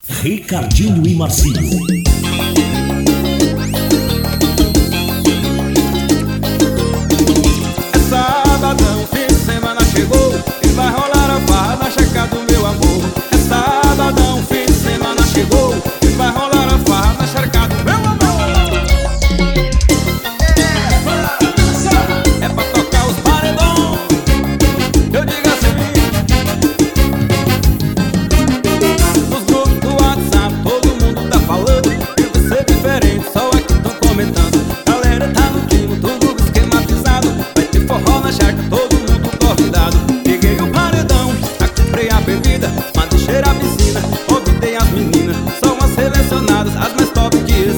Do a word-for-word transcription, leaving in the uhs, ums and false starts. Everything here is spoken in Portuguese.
Ricardinho e Marcinho. É sabadão, fim de semana chegou e vai rolar a farra na chácara do meu amor. É sabadão, fim de semana chegou e vai rolar a farra na chácara do meu amor. É pra tocar os paredões, eu digo assim. Nos grupos do WhatsApp todo mundo tá falando que vai ser diferente, só aqui tão comentando. Galera tá no clima, tudo esquematizado. Vai ter forró na chácara, todo mundo convidado. Peguei o paredão, já comprei a bebida, mandei cheirar a piscina, convidei as meninas, são as selecionadas, as mais top que